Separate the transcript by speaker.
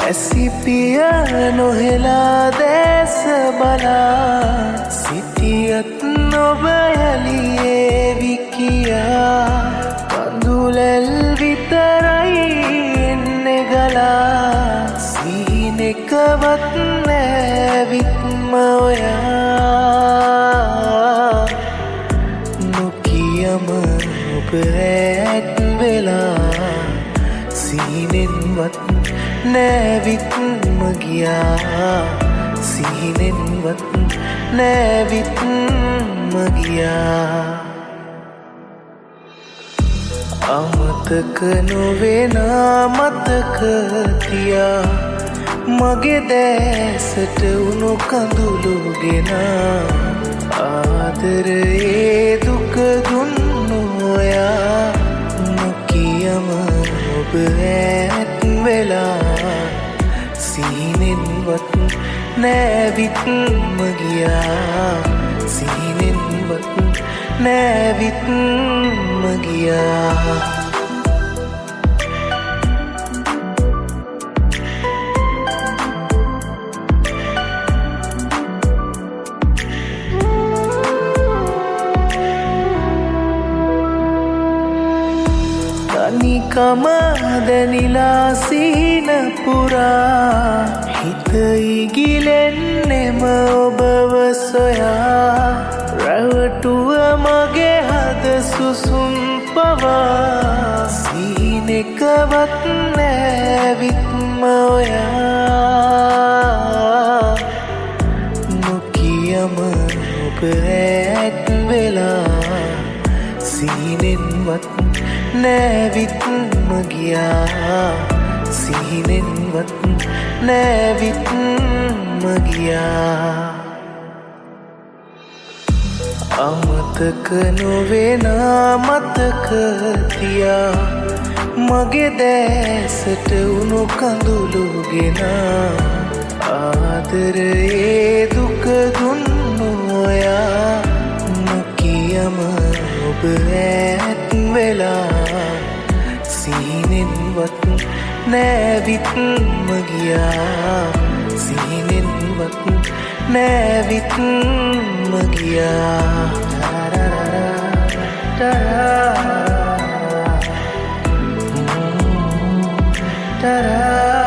Speaker 1: ඇසිපිය නොහෙලා දැස බලා සිටියත් නොබ යලියේ විකියා කඳුලැල් විතරයි එන්නේ ගලා සීනෙකවත් නැවිත්ම ඔයා නොකියම ඔබ රැත් වෙලා සීනෙන්වත් නැවිත්ම ගියා සීනෙන්වත් නැවිත්ම ගියා අමතක නොවෙනා මතක තියා මගේ දැසට උණු කඳුළුගෙන ආදරයේ දුක දුන්නු ඔයා නොකියම ඔබ ඈත් වෙලා සීනෙන්වත් නැවිත්ම ගියා සීනෙන්වත් නැවිත්ම ගියා තනිකම දැනිලා සීන පුරා හිත ඉගිලෙන්නෙම ඔබව සොයා රැවටුව මගේ හද සුසුම් පවා සීනෙකවත් නැවිත්ම ඔයා නොකියම ඔබ ඈත් වෙලා සීනෙන්වත් නැවිත්ම ගියා සීනෙන්වත් නැවිත්ම ගියා අමතක නොවෙනා මතක තියා මගේ දැසට උණු කඳුළුගෙන ආදරයේ දුක දුන්නු ඔයා නොකියම ඔබ ඈත් වෙලා සීනෙන්වත් නැවිත්ම ගියා සීනෙන්වත් නැවිත්ම ගියා තරා